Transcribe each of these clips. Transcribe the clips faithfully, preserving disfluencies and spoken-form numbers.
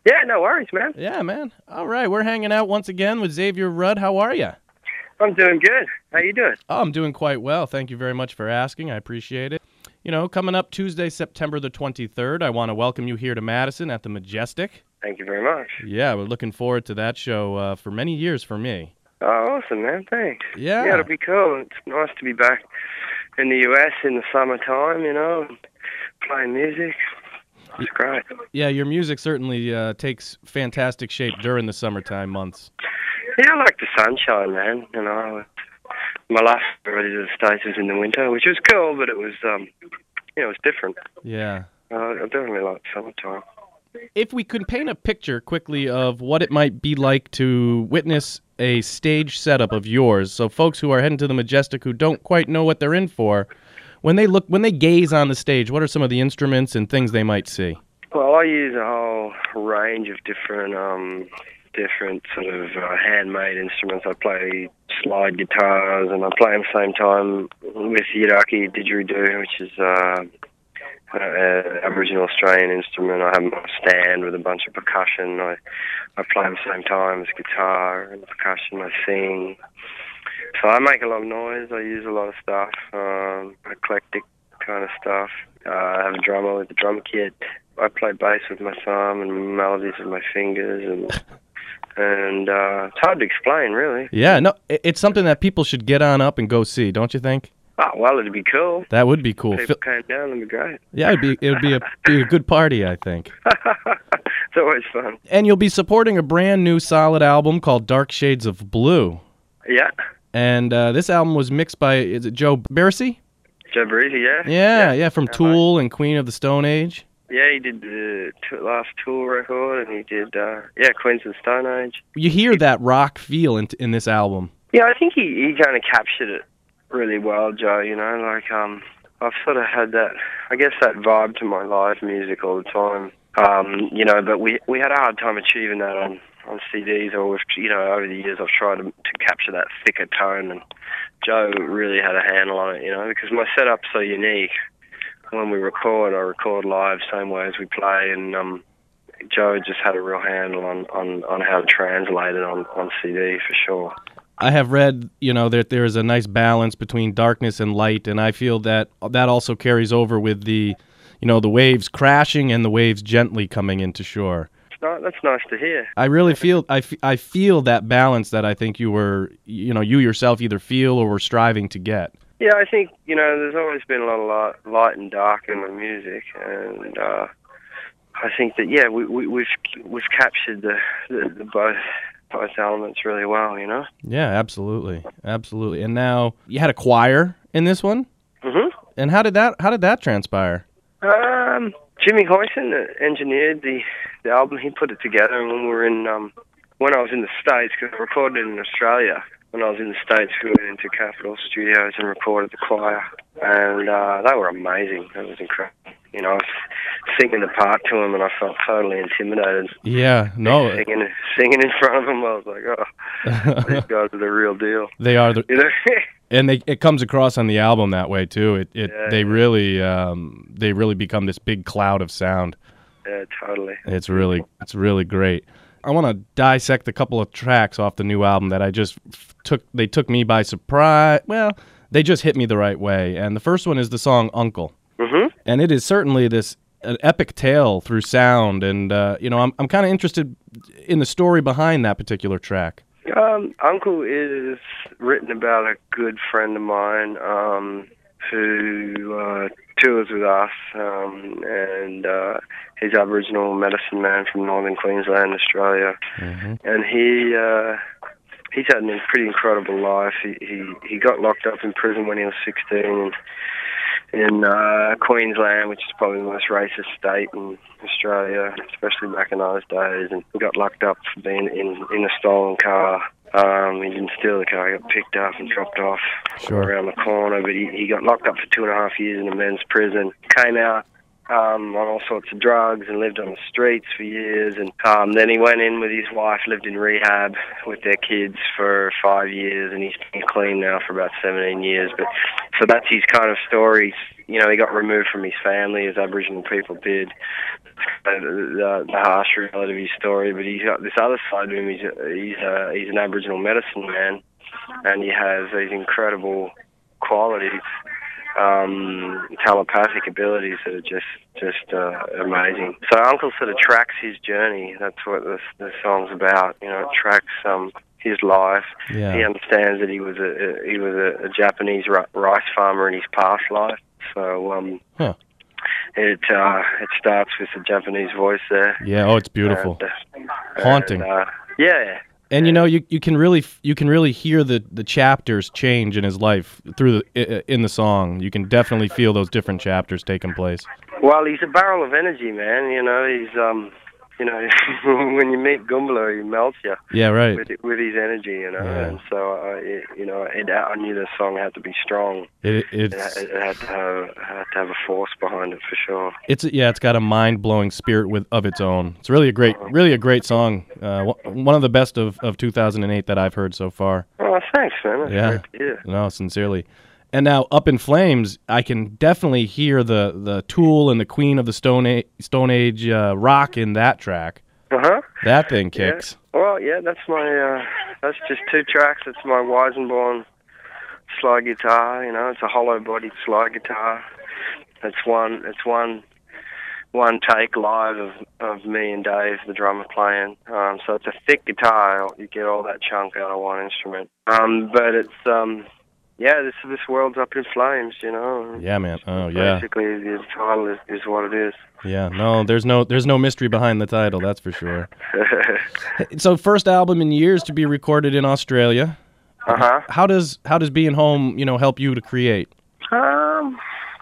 Yeah, no worries, man. Yeah, man. All right, we're hanging out once again with Xavier Rudd. How are you? I'm doing good. How you doing? Oh, I'm doing quite well. Thank you very much for asking. I appreciate it. You know, coming up Tuesday, September the twenty-third, I want to welcome you here to Madison at the Majestic. Thank you very much. Yeah, we're looking forward to that show uh, for many years for me. Oh, awesome, man. Thanks. Yeah. Yeah, it'll be cool. It's nice to be back in the U S in the summertime, you know, playing music. It's great. Yeah, your music certainly uh, takes fantastic shape during the summertime months. Yeah, I like the sunshine, man. You know, my last trip to the States was in the winter, which was cool, but it was, um, you know, it was different. Yeah. Uh, I definitely like summertime. If we could paint a picture quickly of what it might be like to witness a stage setup of yours, so folks who are heading to the Majestic who don't quite know what they're in for, when they look, when they gaze on the stage, what are some of the instruments and things they might see? Well, I use a whole range of different, um, different sort of uh, handmade instruments. I play slide guitars, and I play at the same time with Yidaki didgeridoo, which is uh, an Aboriginal Australian instrument. I have my stand with a bunch of percussion. I, I play at the same time as guitar and percussion. I sing. So I make a lot of noise. I use a lot of stuff, um, eclectic kind of stuff. Uh, I have a drummer with a drum kit. I play bass with my thumb and melodies with my fingers, and and uh, it's hard to explain, really. Yeah, no, it- it's something that people should get on up and go see, don't you think? Oh, well, it'd be cool. That would be cool. People Phil- came down, it'd be great. Yeah, it'd be it would be a be a good party, I think. It's always fun. And you'll be supporting a brand new solid album called Dark Shades of Blue. Yeah. And uh, this album was mixed by, is it Joe Barresi? Joe Breezy, yeah? Yeah, yeah, from Uh-huh. Tool and Queen of the Stone Age. Yeah, he did the t- last Tool record, and he did, uh, yeah, Queens of the Stone Age. You hear that rock feel in, in this album. Yeah, I think he, he kind of captured it really well, Joe, you know, like, um, I've sort of had that, I guess, that vibe to my live music all the time, um, you know, but we we had a hard time achieving that on, on C Ds, or, you know, over the years I've tried to, to capture that thicker tone, and Joe really had a handle on it, you know, because my setup's so unique. When we record, I record live same way as we play, and um, Joe just had a real handle on, on, on how to translate it on, on C D for sure. I have read, you know, that there is a nice balance between darkness and light, and I feel that that also carries over with the, you know, the waves crashing and the waves gently coming into shore. It's not, that's nice to hear. I really feel I, f- I feel that balance that I think you were, you know, you yourself either feel or were striving to get. Yeah, I think, you know, there's always been a lot of light, light and dark in my music, and uh, I think that, yeah, we, we, we've we've captured the, the, the both both elements really well, you know? Yeah, absolutely, absolutely. And now you had a choir in this one, hmm and how did that how did that transpire? Um, Jimmy Hoyson engineered the, the album. He put it together, and when we were in, um, when I was in the States, because I recorded it in Australia. When I was in the States, we went into Capitol Studios and recorded the choir, and uh, they were amazing. That was incredible. You know, I was singing the part to them, and I felt totally intimidated. Yeah, no, Singing, singing in front of them, I was like, oh, these guys are the real deal. they are the. You know? And they, it comes across on the album that way too. It, it Yeah, they yeah. really, um, they really become this big cloud of sound. Yeah, totally. It's really, it's really great. I want to dissect a couple of tracks off the new album that I just f- took. They took me by surprise. Well, they just hit me the right way. And the first one is the song "Uncle," hmm and it is certainly this an epic tale through sound. And uh, you know, I'm I'm kind of interested in the story behind that particular track. Um, Uncle is written about a good friend of mine um, who uh, tours with us, um, and uh, he's Aboriginal medicine man from northern Queensland, Australia. Mm-hmm. And he uh, he's had a pretty incredible life. He, he he got locked up in prison when he was sixteen in uh, Queensland, which is probably the most racist state in Australia, especially back in those days. And he got locked up for being in, in a stolen car. Um, he didn't steal the car, he got picked up and dropped off Sure. around the corner, but he, he got locked up for two and a half years in a men's prison. Came out um, on all sorts of drugs and lived on the streets for years. And um, then he went in with his wife, lived in rehab with their kids for five years, and he's been clean now for about seventeen years. But so that's his kind of story. You know, he got removed from his family, as Aboriginal people did. the, the, the harsh reality of his story, but he's got this other side to him. He's a, he's a, he's an Aboriginal medicine man, and he has these incredible qualities, um, telepathic abilities that are just just uh, amazing. So Uncle sort of tracks his journey. That's what this the song's about. You know, it tracks um, his life. Yeah. He understands that he was a, a he was a, a Japanese ri- rice farmer in his past life. So um, huh. it uh, it starts with a Japanese voice there. Yeah. Oh, it's beautiful. And, Haunting. And, uh, yeah. And you know, you, you can really you can really hear the, the chapters change in his life through the in the song. You can definitely feel those different chapters taking place. Well, he's a barrel of energy, man. You know, he's um, you know, when you meet Goombala, he melts you. Yeah, right. With with his energy, you know. Yeah. And so, uh, it, you know, it, I knew the song had to be strong. It, It, it's it had to have had to have a force behind it for sure. it's yeah, it's got a mind blowing spirit with of its own. It's really a great, really a great song. Uh, one of the best of, of two thousand eight that I've heard so far. Oh, thanks, man. That's Yeah. great to hear. No, sincerely. And now, Up in Flames, I can definitely hear the, the Tool and the Queen of the Stone Age, Stone Age uh, rock in that track. Uh huh. That thing kicks. Yeah. Well, yeah, that's my. Uh, that's just two tracks. It's my Weizenborn slide guitar. You know, it's a hollow-bodied slide guitar. It's one. It's one. One take live of, of me and Dave, the drummer, playing. Um, so it's a thick guitar. You get all that chunk out of one instrument. Um, but it's um, yeah, this this world's up in flames. You know. Yeah, man. Oh, yeah. Basically, the title is, is what it is. Yeah. No, there's no there's no mystery behind the title. That's for sure. So, first album in years to be recorded in Australia. Uh huh. How does how does being home, you know, help you to create? Um,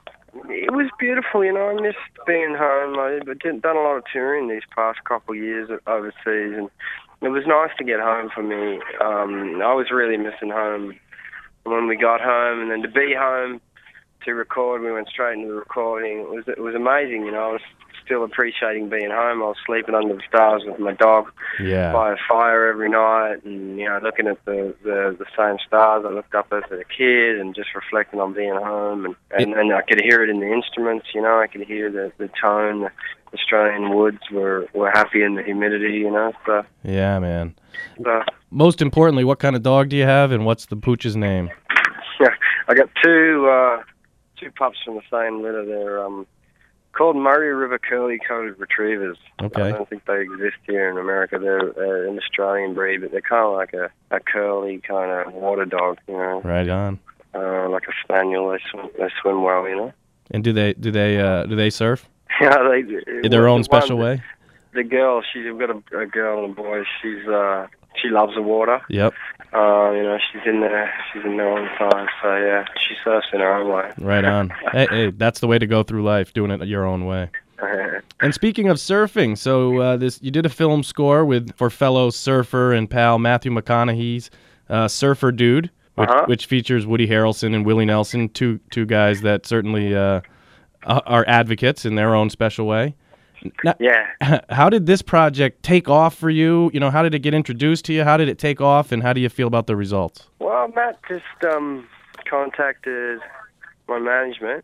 it was beautiful, you know. I missed being home. I've done a lot of touring these past couple of years overseas, and it was nice to get home for me. Um, I was really missing home when we got home, and then to be home to record, we went straight into the recording. It was it was amazing, you know. I was still appreciating being home. I was sleeping under the stars with my dog Yeah. by a fire every night, and you know, looking at the, the, the same stars I looked up as a kid, and just reflecting on being home, and and, and I could hear it in the instruments. You know, I could hear the the tone. The Australian woods were were happy in the humidity. You know, so Yeah, man. so Most importantly, what kind of dog do you have, and what's the pooch's name? yeah, I got two uh, two pups from the same litter. They're um. called Murray River Curly-Coated Retrievers. Okay. I don't think they exist here in America. They're, they're an Australian breed, but they're kind of like a, a curly kind of water dog, you know, Right on. uh, like a spaniel. They swim, they swim well, you know. And do they do they uh, do they surf Yeah, they in their the own one- special way? The girl, she's we've got a, a girl and a boy. She's uh, she loves the water. Yep. Uh, you know, she's in there. She's in there all the time. So yeah, she surfs in her own way. Right on. Hey, hey, that's the way to go through life, doing it your own way. And speaking of surfing, so uh, this you did a film score with for fellow surfer and pal Matthew McConaughey's uh, Surfer Dude, which, Uh-huh. which features Woody Harrelson and Willie Nelson, two two guys that certainly uh, are advocates in their own special way. Now, Yeah. how did this project take off for you? You know, how did it get introduced to you? How did it take off, and how do you feel about the results? Well, Matt just um, contacted my management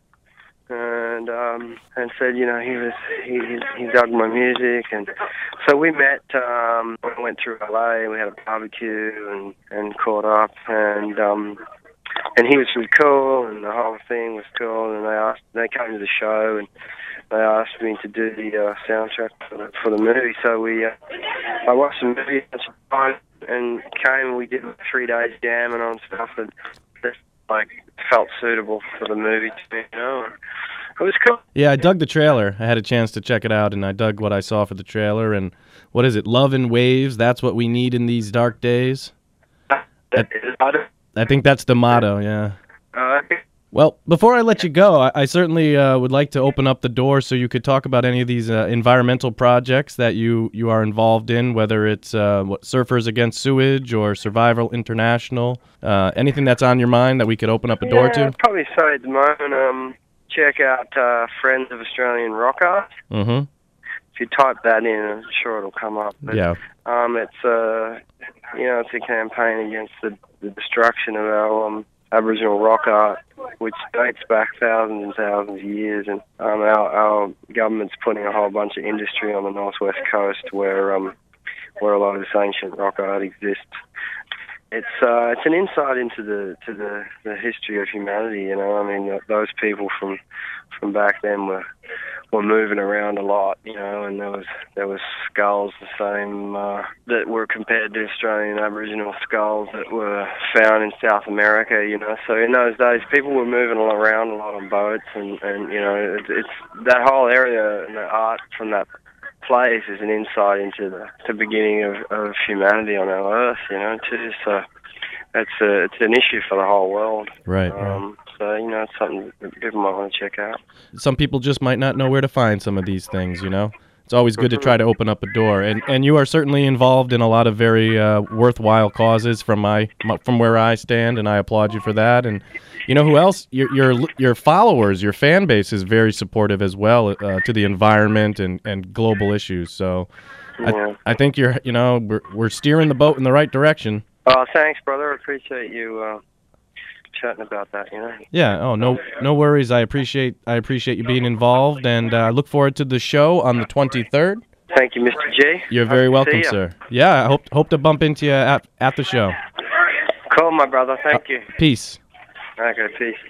and um, and said, you know, he was he he dug my music, and so we met. Um, we went through L A and we had a barbecue and, and caught up, and um, and he was really cool, and the whole thing was cool. And they asked, they came to the show, and they asked me to do the uh, soundtrack for the, for the movie. So we, uh, I watched the movie and came. And we did three days jamming on stuff that, that like felt suitable for the movie to me. You know, and it was cool. Yeah, I dug the trailer. I had a chance to check it out, and I dug what I saw for the trailer. And what is it? Love and waves. That's what we need in these dark days. That is, I don't, I think that's the motto. Yeah. uh, Well, before I let you go, I, I certainly uh, would like to open up the door so you could talk about any of these uh, environmental projects that you, you are involved in, whether it's uh, what, Surfers Against Sewage or Survival International, uh, anything that's on your mind that we could open up a door yeah, to? I'd probably say at the moment, um, check out uh, Friends of Australian Rock Art. Mm-hmm. If you type that in, I'm sure it'll come up. But, Yeah. Um, it's uh, you know, it's a campaign against the, the destruction of our um, Aboriginal rock art, which dates back thousands and thousands of years. And um, our, our government's putting a whole bunch of industry on the northwest coast where um, where a lot of this ancient rock art exists. It's uh, it's an insight into the to the, the history of humanity. You know, I mean, those people from from back then were were moving around a lot. You know, and there was there was skulls the same uh, that were compared to Australian Aboriginal skulls that were found in South America. You know, so in those days, people were moving around a lot on boats, and, and you know, it's, it's that whole area and the art from that place is an insight into the, the beginning of, of humanity on our Earth, you know, too. So it's a, it's an issue for the whole world. Right. Um, right. So, you know, it's something that people might want to check out. Some people just might not know where to find some of these things, you know. It's always good to try to open up a door, and and you are certainly involved in a lot of very uh, worthwhile causes from my, my from where I stand, and I applaud you for that. And you know who else? Your your your followers, your fan base is very supportive as well uh, to the environment and, and global issues. So Yeah. I I think you're you know we're we're steering the boat in the right direction. Oh, thanks, brother. I appreciate you uh, chatting about that. You know. Yeah. Oh, no, no worries. I appreciate I appreciate you being involved, and I uh, look forward to the show on the twenty-third. Thank you, Mister G. You're very Hope to welcome, see ya. sir. Yeah, I hope hope to bump into you at at the show. Cool, my brother. Thank you. Peace. Okay, peace.